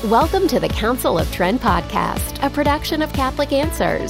Welcome to the Council of Trent podcast, a production of Catholic Answers.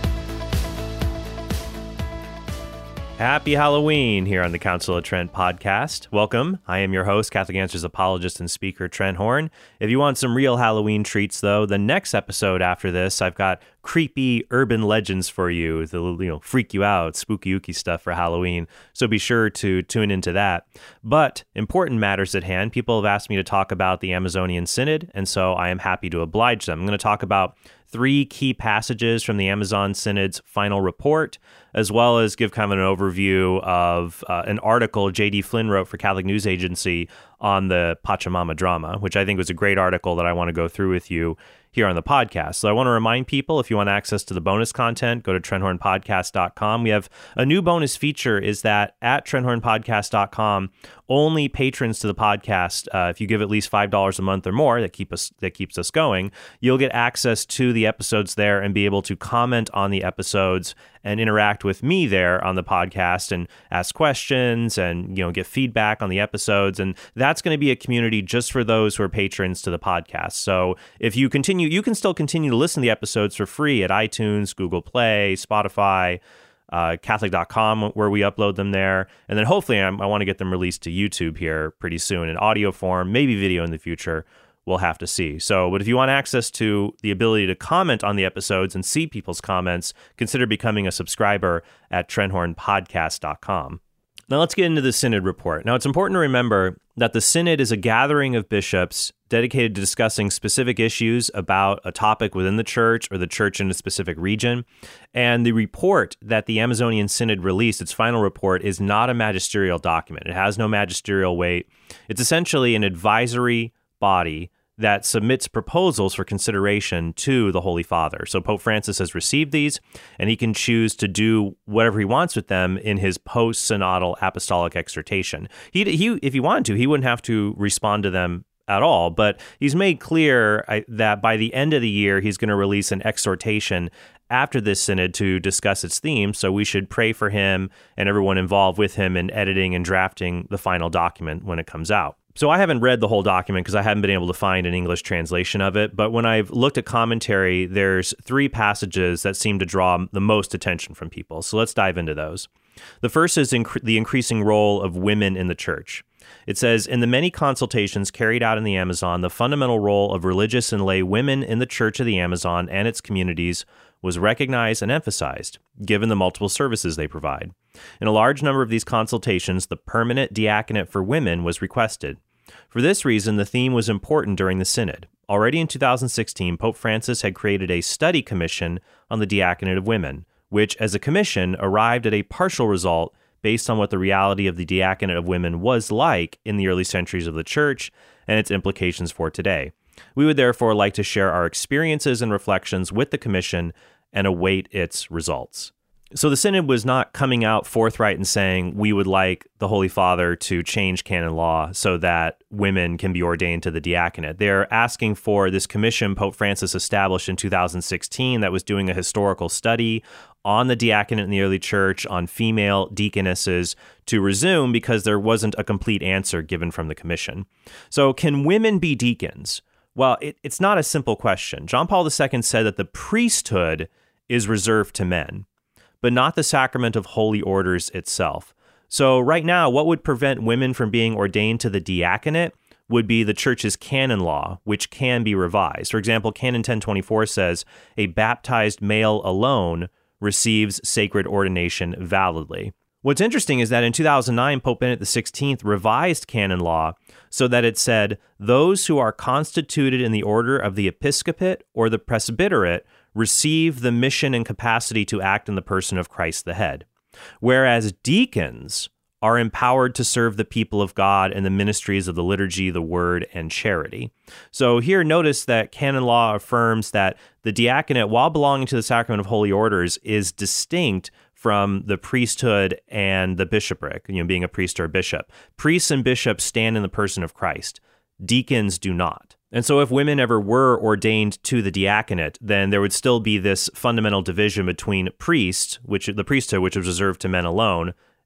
Happy Halloween here on the Council of Trent podcast. Welcome. I am your host, Catholic Answers apologist and speaker, Trent Horn. If you want some real Halloween treats, though, the next episode after this, I've got creepy urban legends for you that'll, freak you out, spooky ooky stuff for Halloween. So be sure to tune into that. But important matters at hand. People have asked me to talk about the Amazonian Synod, and so I am happy to oblige them. I'm going to talk about 3 key passages from the Amazon Synod's final report, as well as give kind of an overview of an article J.D. Flynn wrote for Catholic News Agency on the Pachamama drama, which I think was a great article that I want to go through with you here on the podcast. So I want to remind people, if you want access to the bonus content, go to TrentHornPodcast.com. We have a new bonus feature, is that at TrentHornPodcast.com, only patrons to the podcast, if you give at least $5 a month or more, that keeps us going, you'll get access to the episodes there and be able to comment on the episodes and interact with me there on the podcast and ask questions and get feedback on the episodes. And that's going to be a community just for those who are patrons to the podcast. So if you can still continue to listen to the episodes for free at iTunes, Google Play, Spotify, Catholic.com, where we upload them there. And then hopefully I want to get them released to YouTube here pretty soon in audio form, maybe video in the future. We'll have to see. But if you want access to the ability to comment on the episodes and see people's comments, consider becoming a subscriber at TrentHornPodcast.com. Now let's get into the Synod report. Now it's important to remember that the Synod is a gathering of bishops dedicated to discussing specific issues about a topic within the church or the church in a specific region. And the report that the Amazonian Synod released, its final report, is not a magisterial document. It has no magisterial weight. It's essentially an advisory body that submits proposals for consideration to the Holy Father. So Pope Francis has received these, and he can choose to do whatever he wants with them in his post-synodal apostolic exhortation. He if he wanted to, he wouldn't have to respond to them at all, but he's made clear that by the end of the year, he's going to release an exhortation after this synod to discuss its theme, so we should pray for him and everyone involved with him in editing and drafting the final document when it comes out. So I haven't read the whole document because I haven't been able to find an English translation of it, but when I've looked at commentary, there's 3 passages that seem to draw the most attention from people. So let's dive into those. The first is the increasing role of women in the church. It says, in the many consultations carried out in the Amazon, the fundamental role of religious and lay women in the Church of the Amazon and its communities was recognized and emphasized, given the multiple services they provide. In a large number of these consultations, the permanent diaconate for women was requested. For this reason, the theme was important during the Synod. Already in 2016, Pope Francis had created a study commission on the diaconate of women, which, as a commission, arrived at a partial result based on what the reality of the diaconate of women was like in the early centuries of the Church and its implications for today. We would therefore like to share our experiences and reflections with the Commission and await its results. So the Synod was not coming out forthright and saying we would like the Holy Father to change canon law so that women can be ordained to the diaconate. They're asking for this commission Pope Francis established in 2016 that was doing a historical study on the diaconate in the early church, on female deaconesses, to resume because there wasn't a complete answer given from the commission. So can women be deacons? Well, it's not a simple question. John Paul II said that the priesthood is reserved to men, but not the sacrament of holy orders itself. So right now, what would prevent women from being ordained to the diaconate would be the church's canon law, which can be revised. For example, Canon 1024 says, a baptized male alone receives sacred ordination validly. What's interesting is that in 2009, Pope Benedict XVI revised canon law so that it said, those who are constituted in the order of the episcopate or the presbyterate receive the mission and capacity to act in the person of Christ the head, whereas deacons are empowered to serve the people of God in the ministries of the liturgy, the word, and charity. So here, notice that canon law affirms that the diaconate, while belonging to the sacrament of holy orders, is distinct from the priesthood and the bishopric, being a priest or a bishop. Priests and bishops stand in the person of Christ. Deacons do not. And so if women ever were ordained to the diaconate, then there would still be this fundamental division between the priesthood, which was reserved to men alone,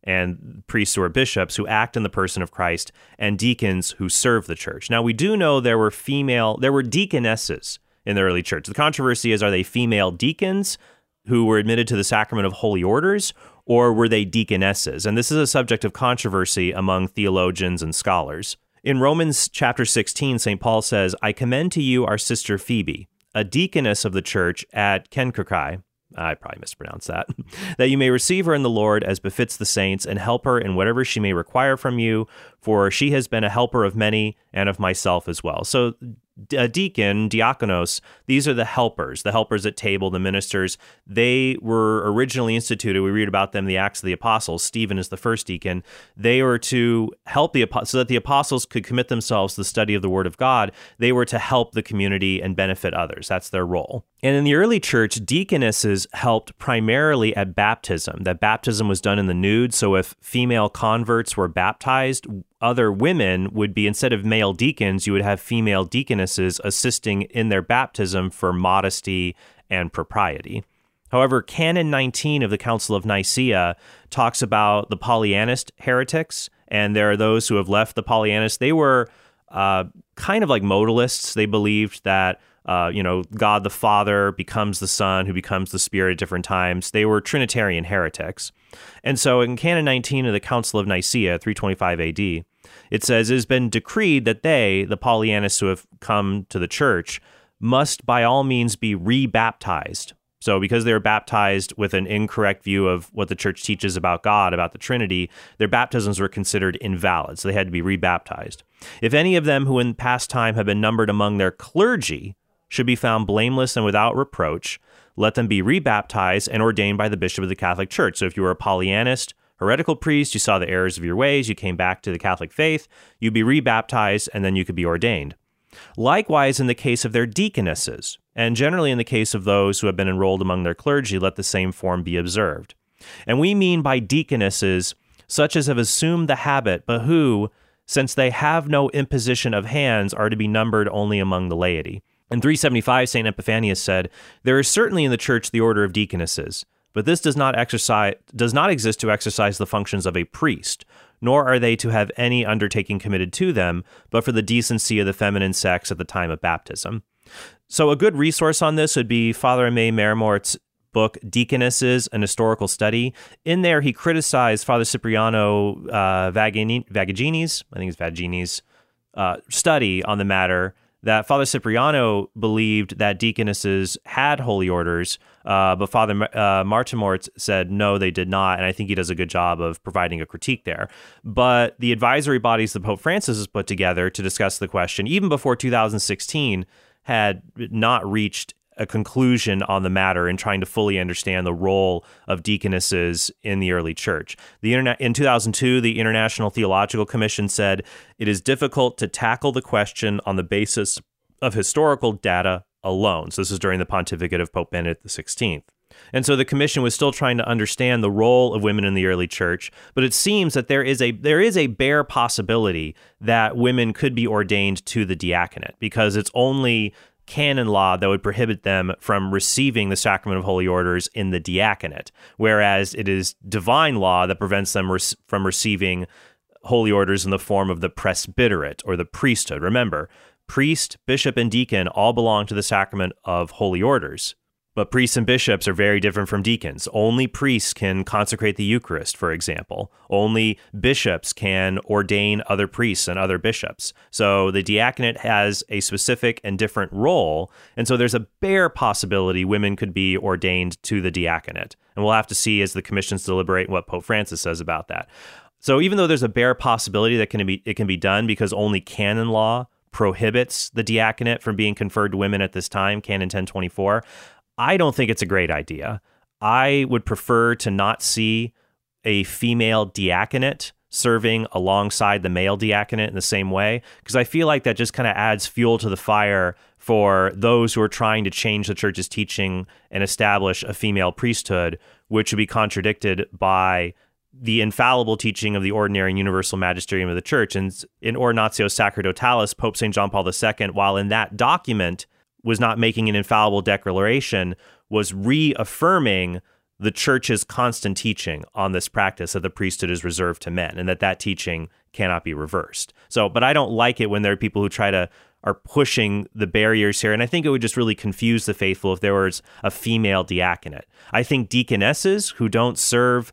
and priests who are bishops who act in the person of Christ, and deacons who serve the church. Now, we do know there were deaconesses in the early church. The controversy is, are they female deacons who were admitted to the sacrament of holy orders, or were they deaconesses? And this is a subject of controversy among theologians and scholars. In Romans chapter 16, St. Paul says, I commend to you our sister Phoebe, a deaconess of the church at Cenchreae, I probably mispronounced that, that you may receive her in the Lord as befits the saints, and help her in whatever she may require from you, for she has been a helper of many and of myself as well. So a deacon, diakonos, these are the helpers at table, the ministers. They were originally instituted. We read about them in the Acts of the Apostles. Stephen is the first deacon. They were to help the apostles so that the apostles could commit themselves to the study of the Word of God. They were to help the community and benefit others. That's their role. And in the early church, deaconesses helped primarily at baptism. That baptism was done in the nude. So if female converts were baptized, other women would be, instead of male deacons, you would have female deaconesses assisting in their baptism for modesty and propriety. However, Canon 19 of the Council of Nicaea talks about the Polyanist heretics, and there are those who have left the Polyanists. They were kind of like modalists. They believed that God the Father becomes the Son, who becomes the Spirit at different times. They were Trinitarian heretics. And so in Canon 19 of the Council of Nicaea, 325 AD, it says, it has been decreed that they, the Polyanists who have come to the church, must by all means be rebaptized. So because they were baptized with an incorrect view of what the church teaches about God, about the Trinity, their baptisms were considered invalid, so they had to be rebaptized. If any of them who in past time have been numbered among their clergy should be found blameless and without reproach, let them be rebaptized and ordained by the bishop of the Catholic Church. So if you were a Polyanist, heretical priest, you saw the errors of your ways, you came back to the Catholic faith, you'd be rebaptized, and then you could be ordained. Likewise, in the case of their deaconesses, and generally in the case of those who have been enrolled among their clergy, let the same form be observed. And we mean by deaconesses such as have assumed the habit, but who, since they have no imposition of hands, are to be numbered only among the laity. In 375, St. Epiphanius said, there is certainly in the church the order of deaconesses, but this does not exist to exercise the functions of a priest, nor are they to have any undertaking committed to them, but for the decency of the feminine sex at the time of baptism. So a good resource on this would be Father Aimé Marmort's book, Deaconesses, an Historical Study. In there, he criticized Father Cipriano Vagagini's, I think it's Vagini's, study on the matter, that Father Cipriano believed that deaconesses had holy orders, but Father Martimort said no, they did not, and I think he does a good job of providing a critique there. But the advisory bodies that Pope Francis has put together to discuss the question, even before 2016, had not reached a conclusion on the matter in trying to fully understand the role of deaconesses in the early church. In 2002, the International Theological Commission said, it is difficult to tackle the question on the basis of historical data alone. So this is during the pontificate of Pope Benedict XVI. And so the commission was still trying to understand the role of women in the early church, but it seems that there is a bare possibility that women could be ordained to the diaconate, because it's only canon law that would prohibit them from receiving the sacrament of holy orders in the diaconate, whereas it is divine law that prevents them from receiving holy orders in the form of the presbyterate or the priesthood. Remember, priest, bishop, and deacon all belong to the sacrament of holy orders. But priests and bishops are very different from deacons. Only priests can consecrate the Eucharist, for example. Only bishops can ordain other priests and other bishops. So the diaconate has a specific and different role, and so there's a bare possibility women could be ordained to the diaconate. And we'll have to see as the commissions deliberate what Pope Francis says about that. So even though there's a bare possibility that it can be done because only canon law prohibits the diaconate from being conferred to women at this time, Canon 1024, I don't think it's a great idea. I would prefer to not see a female diaconate serving alongside the male diaconate in the same way, because I feel like that just kind of adds fuel to the fire for those who are trying to change the church's teaching and establish a female priesthood, which would be contradicted by the infallible teaching of the ordinary and universal magisterium of the church. And in Ordinatio Sacerdotalis, Pope St. John Paul II, while in that document was not making an infallible declaration, was reaffirming the church's constant teaching on this practice that the priesthood is reserved to men and that teaching cannot be reversed. So, but I don't like it when there are people who are pushing the barriers here. And I think it would just really confuse the faithful if there was a female diaconate. I think deaconesses who don't serve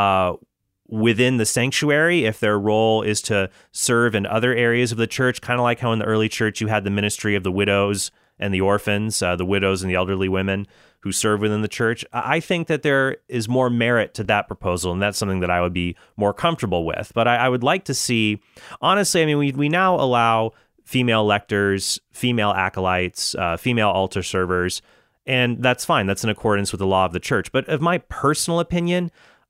within the sanctuary, if their role is to serve in other areas of the church, kind of like how in the early church you had the ministry of the widows and the orphans, the widows and the elderly women who serve within the church. I think that there is more merit to that proposal, and that's something that I would be more comfortable with. But I would like to see, honestly, I mean, we now allow female lectors, female acolytes, female altar servers, and that's fine. That's in accordance with the law of the church. But of my personal opinion,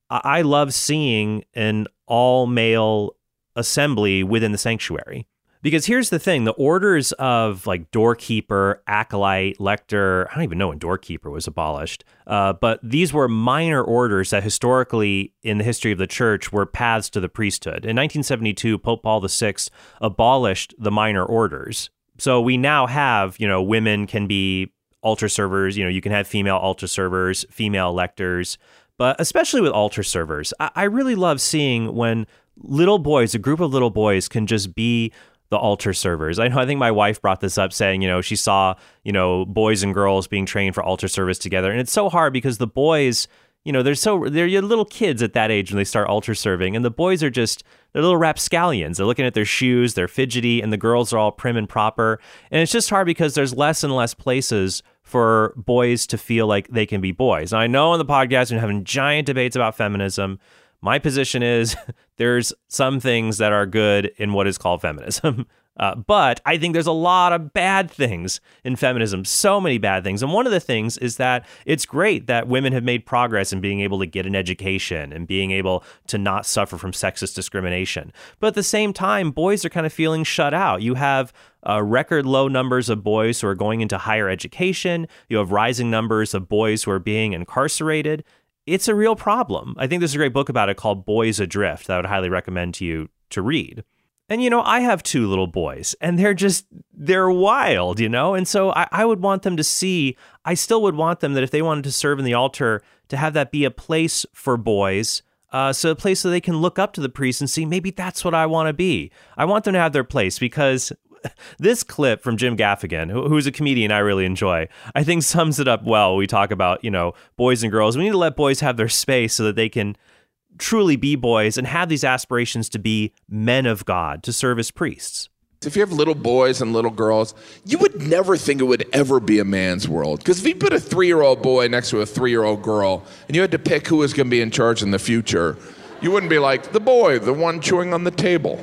I love seeing an all-male assembly within the sanctuary. Because here's the thing, the orders of like doorkeeper, acolyte, lector, I don't even know when doorkeeper was abolished, but these were minor orders that historically in the history of the church were paths to the priesthood. In 1972, Pope Paul VI abolished the minor orders. So we now have, women can be altar servers, you can have female altar servers, female lectors, but especially with altar servers, I really love seeing when little boys, a group of little boys can just be the altar servers. I think my wife brought this up saying, she saw, boys and girls being trained for altar service together. And it's so hard because the boys, they're little kids at that age when they start altar serving. And the boys they're little rapscallions. They're looking at their shoes, they're fidgety, and the girls are all prim and proper. And it's just hard because there's less and less places for boys to feel like they can be boys. Now, I know on the podcast we're having giant debates about feminism. My position is there's some things that are good in what is called feminism. But I think there's a lot of bad things in feminism, so many bad things. And one of the things is that it's great that women have made progress in being able to get an education and being able to not suffer from sexist discrimination. But at the same time, boys are kind of feeling shut out. You have record low numbers of boys who are going into higher education. You have rising numbers of boys who are being incarcerated. It's a real problem. I think there's a great book about it called Boys Adrift that I would highly recommend to you to read. And, I have 2 little boys and they're wild, And so I would want them to see, I still would want them that if they wanted to serve in the altar, to have that be a place for boys, so a place so they can look up to the priest and see, maybe that's what I want to be. I want them to have their place because this clip from Jim Gaffigan, who's a comedian I really enjoy, I think sums it up well. We talk about, boys and girls. We need to let boys have their space so that they can truly be boys and have these aspirations to be men of God, to serve as priests. If you have little boys and little girls, you would never think it would ever be a man's world. Because if you put a 3-year-old boy next to a 3-year-old girl and you had to pick who was going to be in charge in the future, you wouldn't be like, the boy, the one chewing on the table.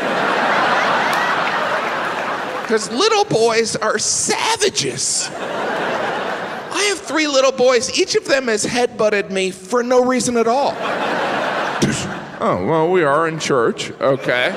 Because little boys are savages. I have 3 little boys. Each of them has headbutted me for no reason at all. Oh, well, we are in church. Okay.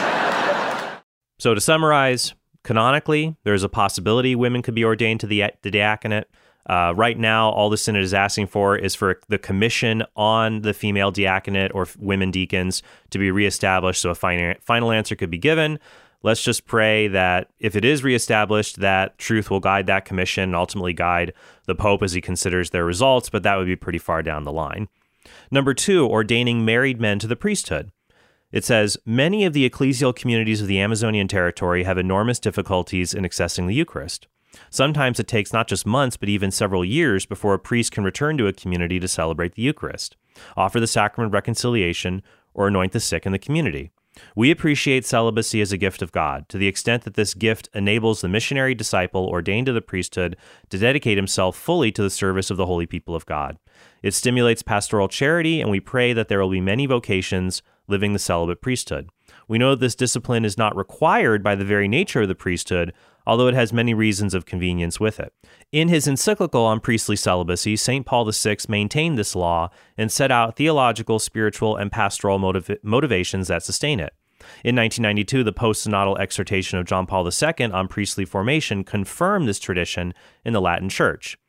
So to summarize, canonically, there's a possibility women could be ordained to the diaconate. Right now, all the synod is asking for is for the commission on the female diaconate or women deacons to be reestablished so a final answer could be given. Let's just pray that if it is reestablished, that truth will guide that commission and ultimately guide the Pope as he considers their results, but that would be pretty far down the line. Number 2, ordaining married men to the priesthood. It says, many of the ecclesial communities of the Amazonian territory have enormous difficulties in accessing the Eucharist. Sometimes it takes not just months, but even several years before a priest can return to a community to celebrate the Eucharist, offer the sacrament of reconciliation, or anoint the sick in the community. We appreciate celibacy as a gift of God, to the extent that this gift enables the missionary disciple ordained to the priesthood to dedicate himself fully to the service of the holy people of God. It stimulates pastoral charity, and we pray that there will be many vocations living the celibate priesthood. We know this discipline is not required by the very nature of the priesthood, although it has many reasons of convenience with it. In his encyclical on priestly celibacy, St. Paul VI maintained this law and set out theological, spiritual, and pastoral motivations that sustain it. In 1992, the post-synodal exhortation of John Paul II on priestly formation confirmed this tradition in the Latin Church.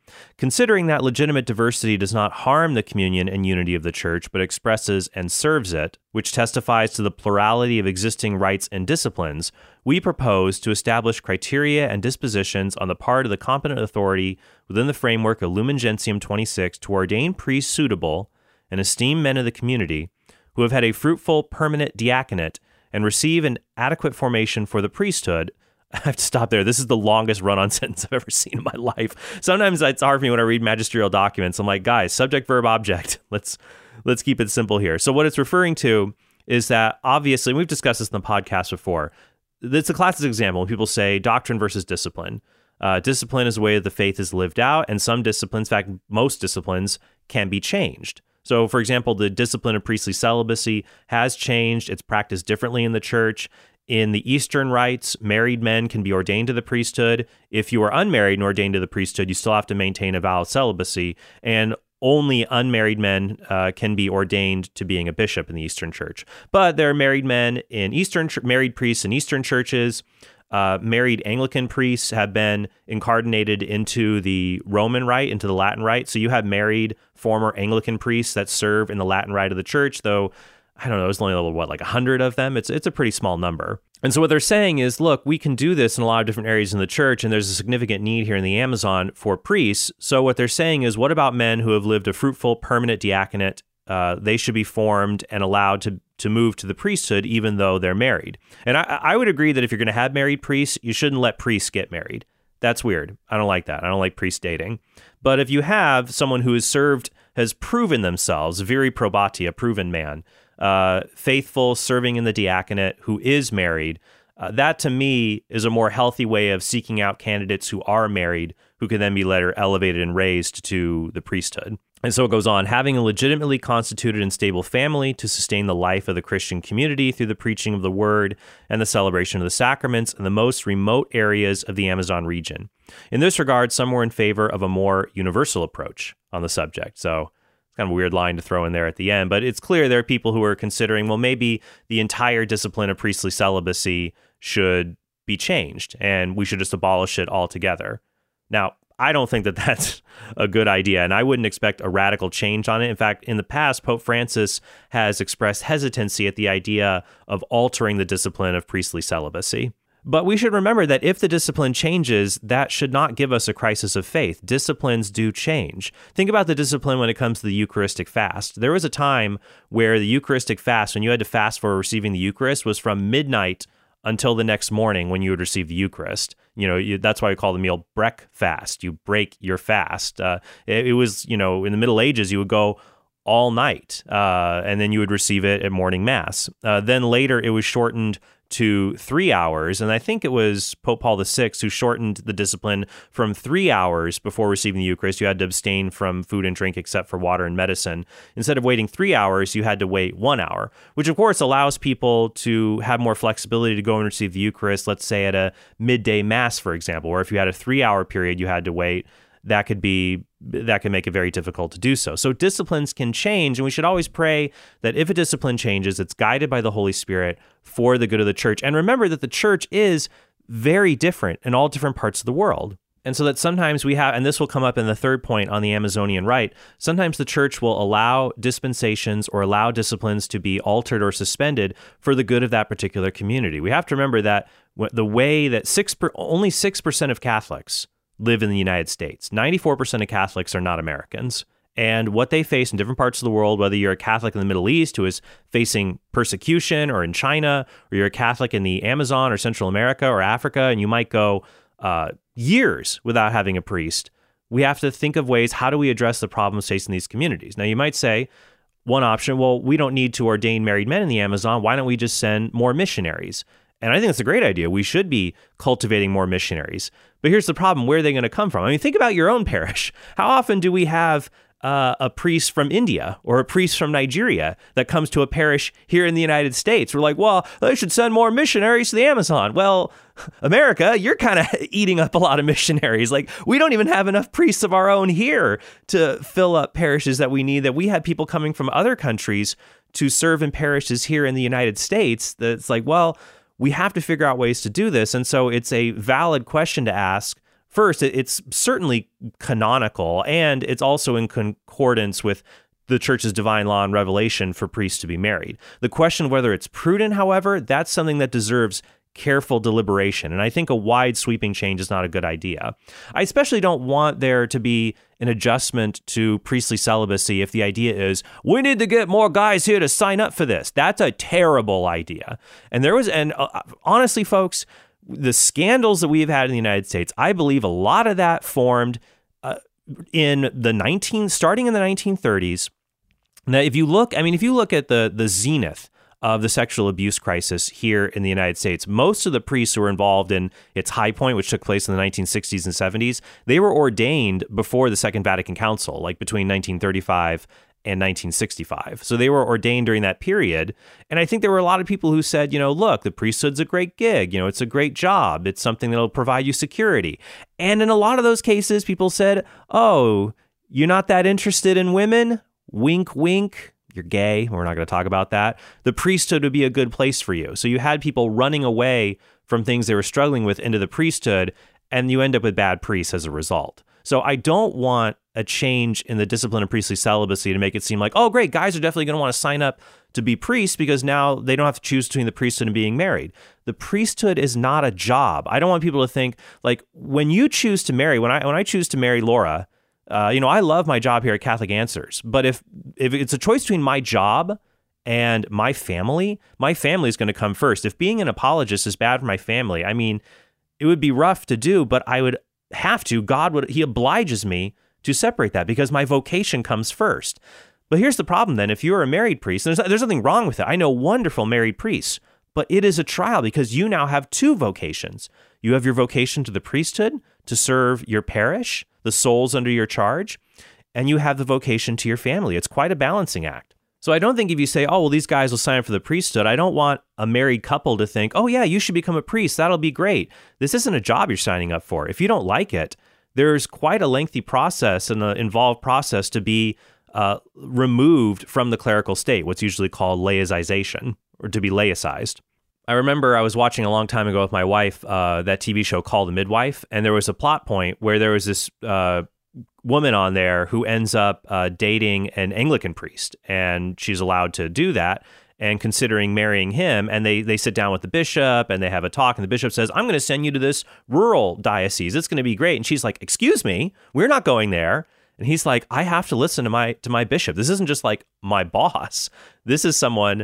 Considering that legitimate diversity does not harm the communion and unity of the church, but expresses and serves it, which testifies to the plurality of existing rites and disciplines, we propose to establish criteria and dispositions on the part of the competent authority within the framework of Lumen Gentium 26 to ordain priests suitable and esteemed men of the community who have had a fruitful permanent diaconate and receive an adequate formation for the priesthood. I have to stop there. This is the longest run-on sentence I've ever seen in my life. Sometimes it's hard for me when I read magisterial documents. I'm like, guys, subject, verb, object. Let's keep it simple here. So what it's referring to is that, obviously, we've discussed this in the podcast before. It's a classic example when people say doctrine versus discipline. Discipline is the way that the faith is lived out, and some disciplines, in fact, most disciplines, can be changed. So, for example, the discipline of priestly celibacy has changed. It's practiced differently in the church. In the Eastern rites, married men can be ordained to the priesthood. If you are unmarried and ordained to the priesthood, you still have to maintain a vow of celibacy. And only unmarried men can be ordained to being a bishop in the Eastern Church. But there are married men in married priests in Eastern churches. Married Anglican priests have been incarnated into the Roman rite, into the Latin rite. So you have married former Anglican priests that serve in the Latin rite of the church, though I don't know, there's only like 100 of them. It's a pretty small number. And so what they're saying is, look, we can do this in a lot of different areas in the church, and there's a significant need here in the Amazon for priests. So what they're saying is, what about men who have lived a fruitful, permanent diaconate? They should be formed and allowed to move to the priesthood, even though they're married. And I would agree that if you're going to have married priests, you shouldn't let priests get married. That's weird. I don't like that. I don't like priest dating. But if you have someone who has proven themselves, viri probati, a proven man, faithful, serving in the diaconate, who is married, that to me is a more healthy way of seeking out candidates who are married, who can then be later elevated and raised to the priesthood. And so it goes on, having a legitimately constituted and stable family to sustain the life of the Christian community through the preaching of the word and the celebration of the sacraments in the most remote areas of the Amazon region. In this regard, some were in favor of a more universal approach on the subject. So it's kind of a weird line to throw in there at the end, but it's clear there are people who are considering, well, maybe the entire discipline of priestly celibacy should be changed and we should just abolish it altogether. Now, I don't think that that's a good idea, and I wouldn't expect a radical change on it. In fact, in the past, Pope Francis has expressed hesitancy at the idea of altering the discipline of priestly celibacy. But we should remember that if the discipline changes, that should not give us a crisis of faith. Disciplines do change. Think about the discipline when it comes to the Eucharistic fast. There was a time where the Eucharistic fast, when you had to fast for receiving the Eucharist, was from midnight until the next morning when you would receive the Eucharist. That's why we call the meal breakfast. You break your fast. It was, in the Middle Ages, you would go all night, and then you would receive it at morning mass. Then later, it was shortened to 3 hours, and I think it was Pope Paul VI who shortened the discipline from 3 hours before receiving the Eucharist. You had to abstain from food and drink except for water and medicine. Instead of waiting 3 hours, you had to wait 1 hour, which of course allows people to have more flexibility to go and receive the Eucharist, let's say at a midday mass, for example, or if you had a 3 hour period you had to wait, that could make it very difficult to do so. So disciplines can change, and we should always pray that if a discipline changes, it's guided by the Holy Spirit for the good of the church. And remember that the church is very different in all different parts of the world. And so that sometimes we have, and this will come up in the third point on the Amazonian rite, sometimes the church will allow dispensations or allow disciplines to be altered or suspended for the good of that particular community. We have to remember that the way that only 6% of Catholics live in the United States. 94% of Catholics are not Americans. And what they face in different parts of the world, whether you're a Catholic in the Middle East who is facing persecution, or in China, or you're a Catholic in the Amazon or Central America or Africa, and you might go years without having a priest, we have to think of ways, how do we address the problems facing these communities? Now, you might say, one option, well, we don't need to ordain married men in the Amazon. Why don't we just send more missionaries? And I think that's a great idea. We should be cultivating more missionaries. But here's the problem. Where are they going to come from? I mean, think about your own parish. How often do we have a priest from India or a priest from Nigeria that comes to a parish here in the United States? We're like, well, they should send more missionaries to the Amazon. Well, America, you're kind of eating up a lot of missionaries. Like, we don't even have enough priests of our own here to fill up parishes that we need, that we have people coming from other countries to serve in parishes here in the United States. That's like, well, we have to figure out ways to do this. And so it's a valid question to ask, first, it's certainly canonical, and it's also in concordance with the church's divine law and revelation for priests to be married. The question of whether it's prudent, however, that's something that deserves careful deliberation. And I think a wide sweeping change is not a good idea. I especially don't want there to be an adjustment to priestly celibacy if the idea is, we need to get more guys here to sign up for this. That's a terrible idea. And honestly, folks, the scandals that we've had in the United States, I believe a lot of that formed starting in the 1930s. Now, if you look at the zenith of the sexual abuse crisis here in the United States, most of the priests who were involved in its high point, which took place in the 1960s and 70s, they were ordained before the Second Vatican Council, like between 1935 and 1965. So they were ordained during that period. And I think there were a lot of people who said, look, the priesthood's a great gig. It's a great job. It's something that'll provide you security. And in a lot of those cases, people said, oh, you're not that interested in women? Wink, wink. You're gay. We're not going to talk about that. The priesthood would be a good place for you. So you had people running away from things they were struggling with into the priesthood, and you end up with bad priests as a result. So I don't want a change in the discipline of priestly celibacy to make it seem like, oh, great, guys are definitely going to want to sign up to be priests because now they don't have to choose between the priesthood and being married. The priesthood is not a job. I don't want people to think, like, when you choose to marry, when I choose to marry Laura, I love my job here at Catholic Answers, but if it's a choice between my job and my family is going to come first. If being an apologist is bad for my family, I mean, it would be rough to do, but I would have to. He obliges me to separate that because my vocation comes first. But here's the problem then. If you're a married priest, and there's nothing wrong with it. I know wonderful married priests, but it is a trial because you now have two vocations. You have your vocation to the priesthood to serve your parish, the souls under your charge, and you have the vocation to your family. It's quite a balancing act. So I don't think if you say, oh, well, these guys will sign up for the priesthood, I don't want a married couple to think, oh, yeah, you should become a priest. That'll be great. This isn't a job you're signing up for. If you don't like it, there's quite a lengthy process and an involved process to be removed from the clerical state, what's usually called laicization, or to be laicized. I remember I was watching a long time ago with my wife that TV show called The Midwife, and there was a plot point where there was this woman on there who ends up dating an Anglican priest, and she's allowed to do that and considering marrying him, and they sit down with the bishop and they have a talk, and the bishop says, I'm going to send you to this rural diocese. It's going to be great. And she's like, excuse me, we're not going there. And he's like, I have to listen to my bishop. This isn't just like my boss. This is someone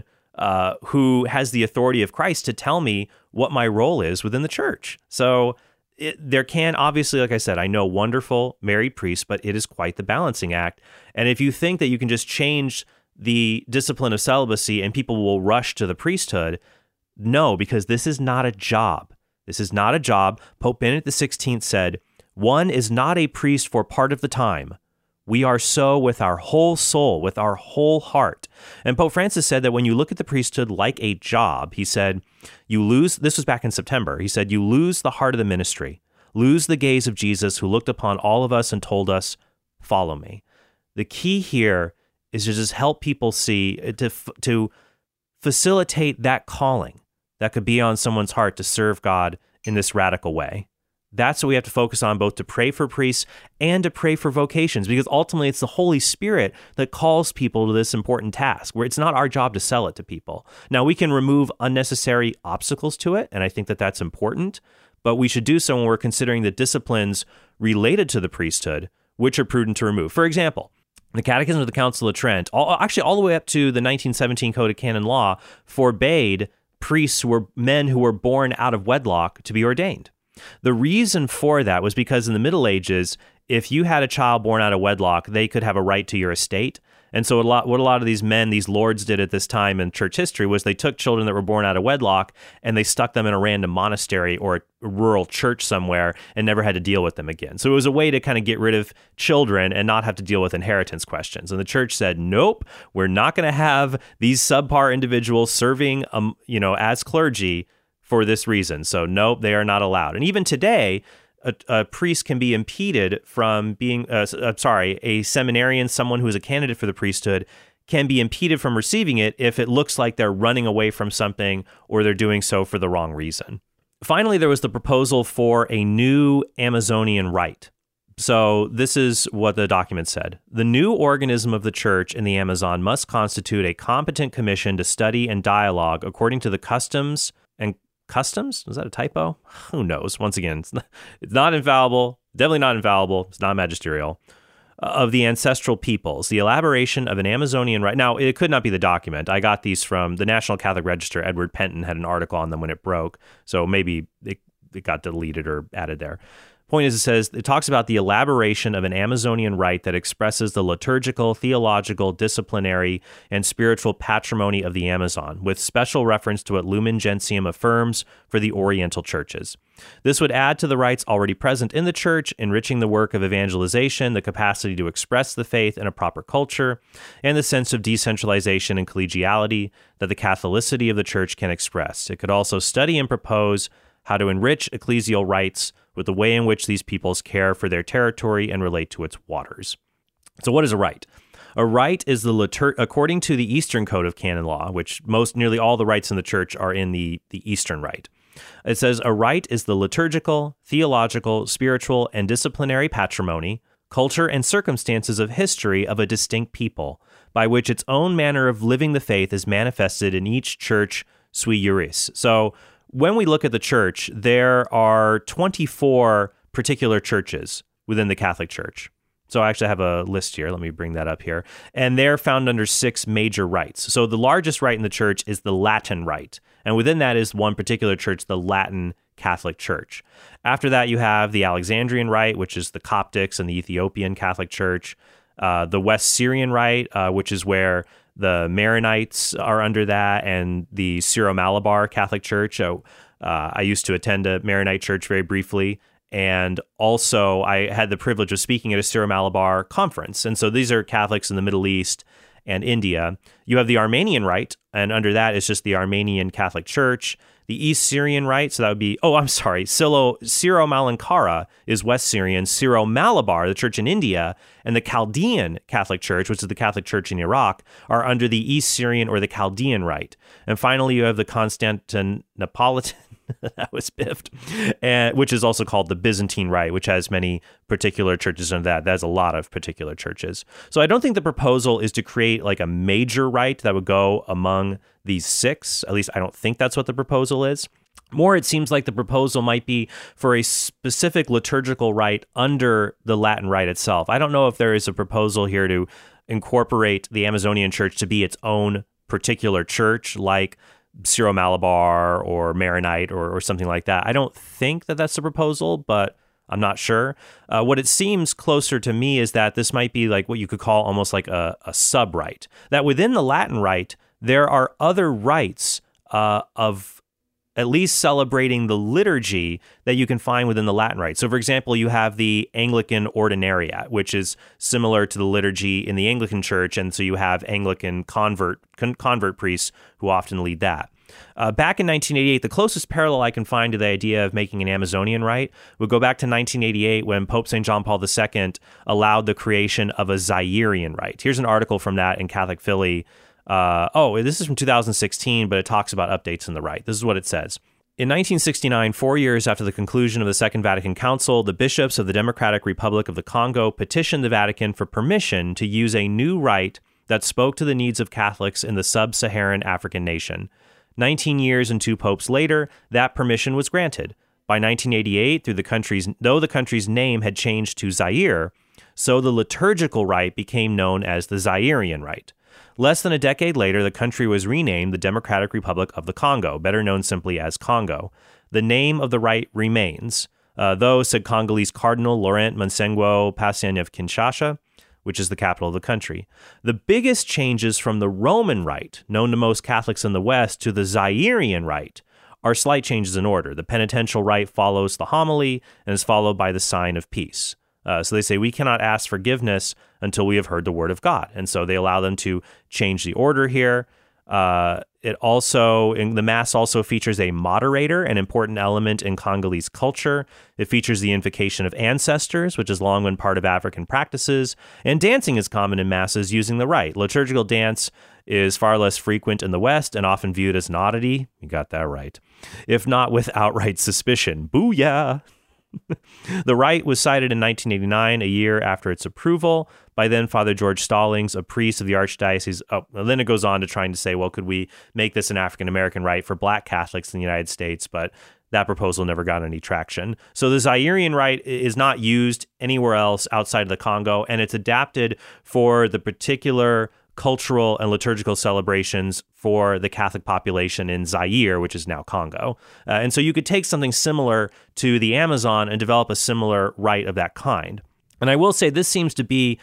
who has the authority of Christ to tell me what my role is within the church. So there can obviously, like I said, I know wonderful married priests, but it is quite the balancing act. And if you think that you can just change the discipline of celibacy and people will rush to the priesthood, no, because this is not a job. This is not a job. Pope Benedict XVI said, one is not a priest for part of the time. We are so with our whole soul, with our whole heart. And Pope Francis said that when you look at the priesthood like a job, he said, this was back in September, he said, you lose the heart of the ministry, lose the gaze of Jesus who looked upon all of us and told us, follow me. The key here is to just help people see, to facilitate that calling that could be on someone's heart to serve God in this radical way. That's what we have to focus on, both to pray for priests and to pray for vocations, because ultimately it's the Holy Spirit that calls people to this important task, where it's not our job to sell it to people. Now, we can remove unnecessary obstacles to it, and I think that that's important, but we should do so when we're considering the disciplines related to the priesthood, which are prudent to remove. For example, the Catechism of the Council of Trent, all the way up to the 1917 Code of Canon Law, forbade priests who were men who were born out of wedlock to be ordained. The reason for that was because in the Middle Ages, if you had a child born out of wedlock, they could have a right to your estate. And so what a lot of these men, these lords did at this time in church history was they took children that were born out of wedlock and they stuck them in a random monastery or a rural church somewhere and never had to deal with them again. So it was a way to kind of get rid of children and not have to deal with inheritance questions. And the church said, nope, we're not going to have these subpar individuals serving, as clergy for this reason. So nope, they are not allowed. And even today, a priest can be impeded from being, a seminarian, someone who is a candidate for the priesthood, can be impeded from receiving it if it looks like they're running away from something or they're doing so for the wrong reason. Finally, there was the proposal for a new Amazonian rite. So this is what the document said. The new organism of the church in the Amazon must constitute a competent commission to study and dialogue according to the customs. Is that a typo? Who knows? Once again, it's not infallible, definitely not infallible, it's not magisterial, of the ancestral peoples, the elaboration of an Amazonian rite. Now, it could not be the document. I got these from the National Catholic Register. Edward Penton had an article on them when it broke, so maybe it got deleted or added there. Point is, it talks about the elaboration of an Amazonian rite that expresses the liturgical, theological, disciplinary, and spiritual patrimony of the Amazon, with special reference to what Lumen Gentium affirms for the Oriental churches. This would add to the rites already present in the church, enriching the work of evangelization, the capacity to express the faith in a proper culture, and the sense of decentralization and collegiality that the Catholicity of the church can express. It could also study and propose how to enrich ecclesial rites with the way in which these peoples care for their territory and relate to its waters. So what is a rite? A rite is according to the Eastern Code of Canon Law, which nearly all the rites in the church are in the Eastern Rite. It says a rite is the liturgical, theological, spiritual, and disciplinary patrimony, culture, and circumstances of history of a distinct people, by which its own manner of living the faith is manifested in each church sui juris. So when we look at the church, there are 24 particular churches within the Catholic Church. So I actually have a list here. Let me bring that up here. And they're found under 6 major rites. So the largest rite in the church is the Latin Rite. And within that is one particular church, the Latin Catholic Church. After that, you have the Alexandrian Rite, which is the Coptics and the Ethiopian Catholic Church. The West Syrian Rite, which is where the Maronites are under that, and the Syro-Malabar Catholic Church. I used to attend a Maronite church very briefly, and also I had the privilege of speaking at a Syro-Malabar conference. And so these are Catholics in the Middle East and India. You have the Armenian Rite, and under that is just the Armenian Catholic Church. The East Syrian Rite, so that would be, Syro-Malankara is West Syrian, Syro-Malabar, the church in India, and the Chaldean Catholic Church, which is the Catholic Church in Iraq, are under the East Syrian or the Chaldean Rite. And finally, you have the Constantinopolitan, that was biffed, which is also called the Byzantine Rite, which has many particular churches under that. That's a lot of particular churches. So I don't think the proposal is to create like a major rite that would go among these 6. At least I don't think that's what the proposal is. More, it seems like the proposal might be for a specific liturgical rite under the Latin Rite itself. I don't know if there is a proposal here to incorporate the Amazonian Church to be its own particular church, like Syro-Malabar or Maronite or something like that. I don't think that that's the proposal, but I'm not sure. What it seems closer to me is that this might be like what you could call almost like a sub-rite. That within the Latin Rite, there are other rites of at least celebrating the liturgy that you can find within the Latin Rite. So, for example, you have the Anglican Ordinariate, which is similar to the liturgy in the Anglican Church, and so you have Anglican convert priests who often lead that. Back in 1988, the closest parallel I can find to the idea of making an Amazonian rite would go back to 1988 when Pope St. John Paul II allowed the creation of a Zairian rite. Here's an article from that in Catholic Philly. This is from 2016, but it talks about updates in the rite. This is what it says. In 1969, 4 years after the conclusion of the Second Vatican Council, the bishops of the Democratic Republic of the Congo petitioned the Vatican for permission to use a new rite that spoke to the needs of Catholics in the sub-Saharan African nation. 19 years and 2 popes later, that permission was granted. By 1988, though the country's name had changed to Zaire, so the liturgical rite became known as the Zairian Rite. Less than a decade later, the country was renamed the Democratic Republic of the Congo, better known simply as Congo. The name of the rite remains, though, said Congolese Cardinal Laurent Monsengwo Passien of Kinshasa, which is the capital of the country. The biggest changes from the Roman Rite, known to most Catholics in the West, to the Zairian Rite are slight changes in order. The penitential rite follows the homily and is followed by the sign of peace. So they say, we cannot ask forgiveness until we have heard the word of God. And so they allow them to change the order here. The Mass also features a moderator, an important element in Congolese culture. It features the invocation of ancestors, which has long been part of African practices, and dancing is common in Masses using the rite. Liturgical dance is far less frequent in the West and often viewed as an oddity. You got that right. If not with outright suspicion. Booyah! The rite was cited in 1989, a year after its approval, by then Father George Stallings, a priest of the Archdiocese. And then it goes on to trying to say, well, could we make this an African-American rite for Black Catholics in the United States? But that proposal never got any traction. So the Zairian rite is not used anywhere else outside of the Congo, and it's adapted for the particular cultural and liturgical celebrations for the Catholic population in Zaire, which is now Congo. And so you could take something similar to the Amazon and develop a similar rite of that kind. And I will say this seems to be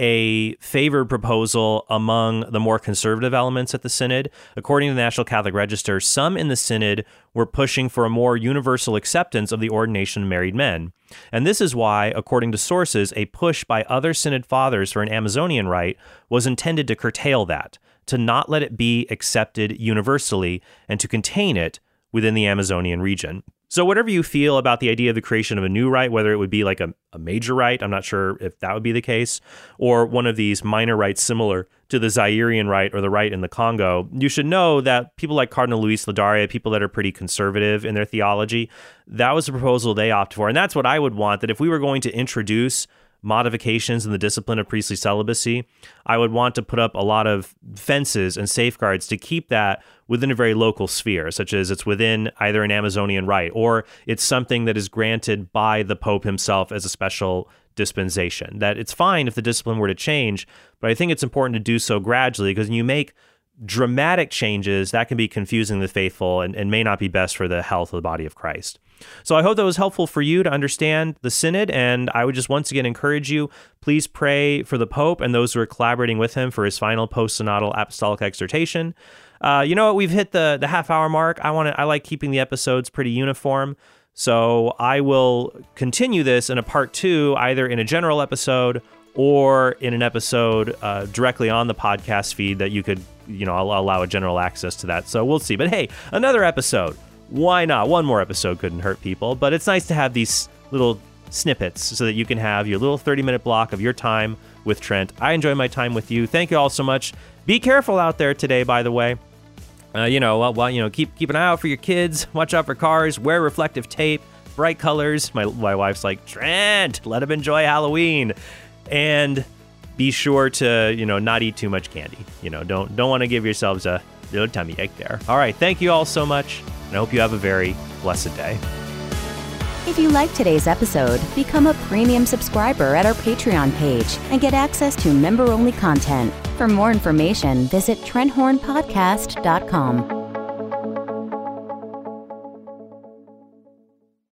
a favored proposal among the more conservative elements at the Synod. According to the National Catholic Register, some in the Synod were pushing for a more universal acceptance of the ordination of married men. And this is why, according to sources, a push by other Synod fathers for an Amazonian rite was intended to curtail that, to not let it be accepted universally, and to contain it within the Amazonian region. So whatever you feel about the idea of the creation of a new rite, whether it would be like a major rite, I'm not sure if that would be the case, or one of these minor rites similar to the Zairian rite or the rite in the Congo, you should know that people like Cardinal Luis Ladaria, people that are pretty conservative in their theology, that was the proposal they opted for. And that's what I would want, that if we were going to introduce modifications in the discipline of priestly celibacy, I would want to put up a lot of fences and safeguards to keep that within a very local sphere, such as it's within either an Amazonian rite or it's something that is granted by the Pope himself as a special dispensation. That it's fine if the discipline were to change, but I think it's important to do so gradually, because when you make dramatic changes, that can be confusing the faithful and may not be best for the health of the body of Christ. So I hope that was helpful for you to understand the Synod, and I would just once again encourage you, please pray for the Pope and those who are collaborating with him for his final post-synodal apostolic exhortation. You know what? We've hit the half-hour mark. I like keeping the episodes pretty uniform, so I will continue this in a part 2, either in a general episode or in an episode directly on the podcast feed that you could, I'll allow a general access to that. So we'll see. But hey, another episode. Why not? One more episode couldn't hurt people, but it's nice to have these little snippets so that you can have your little 30-minute block of your time with Trent. I enjoy my time with you. Thank you all so much. Be careful out there today, by the way. Keep an eye out for your kids. Watch out for cars. Wear reflective tape. Bright colors. My wife's like, Trent, let him enjoy Halloween. And be sure to, not eat too much candy. Don't want to give yourselves a little tummy ache there. All right. Thank you all so much. And I hope you have a very blessed day. If you liked today's episode, become a premium subscriber at our Patreon page and get access to member-only content. For more information, visit TrentHornPodcast.com.